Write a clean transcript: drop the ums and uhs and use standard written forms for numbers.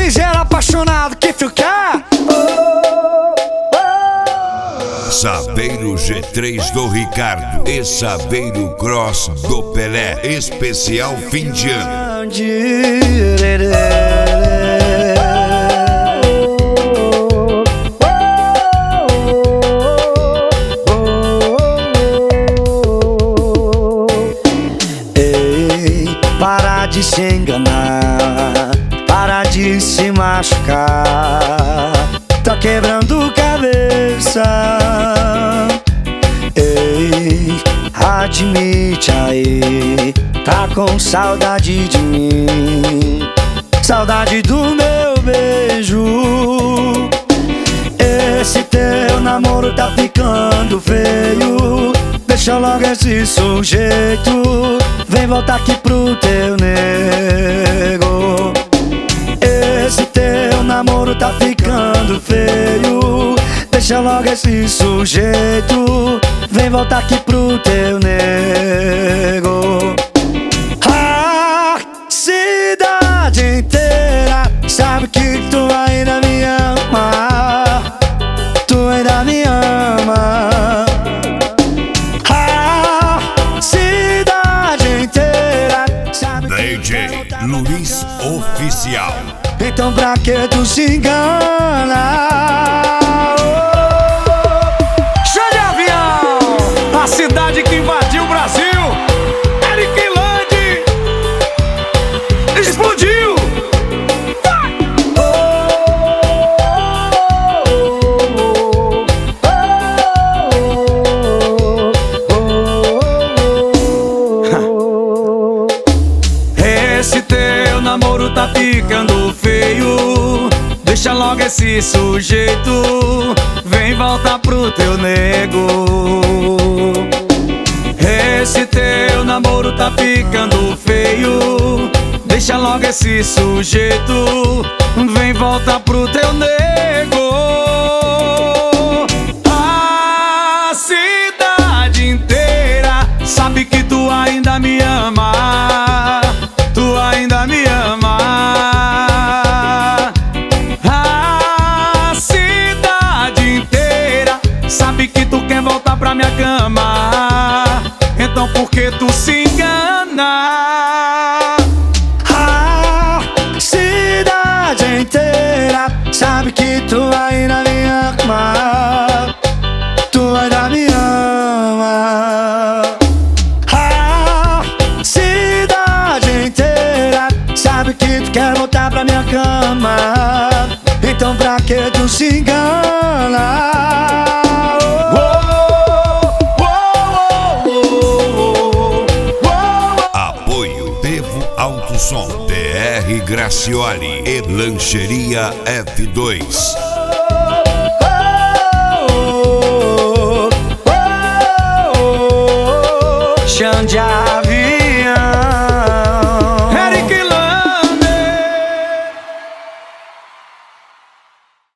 ligeiro apaixonado que tu quer. Saveiro G3 do Ricardo e Saveiro Cross do Pelé, especial fim de ano. Ei, para de se enganar, para de se machucar, tá quebrando cabeça. Ei, admite aí, tá com saudade de mim, saudade do meu beijo. Esse teu namoro tá ficando feio, deixa logo esse sujeito, vem voltar aqui pro teu nego. Esse teu namoro tá ficando feio, deixa logo esse sujeito, vem voltar aqui pro teu nego. A cidade inteira sabe que tu ainda me ama, tu ainda me ama. A cidade inteira sabe DJ Luiz Oficial. então pra que tu se engana? Show de avião! A cidade que invadiu o Brasil, Eric Land explodiu! Esse teu namoro tá ficando feio, deixa logo esse sujeito, vem voltar pro teu nego. Esse teu namoro tá ficando feio, deixa logo esse sujeito, vem voltar pro teu nego. A cidade inteira sabe que tu ainda me ama, tu ainda me ama. A cidade inteira sabe que tu quer voltar pra minha cama, então por que tu se engana? A cidade inteira sabe que tu ainda me ama, tu ainda me ama. A cidade inteira sabe que tu quer voltar pra minha cama, então pra que tu se engana? Apoio Devo Alto Som, DR Gracioli e Lancheria F2. Xandia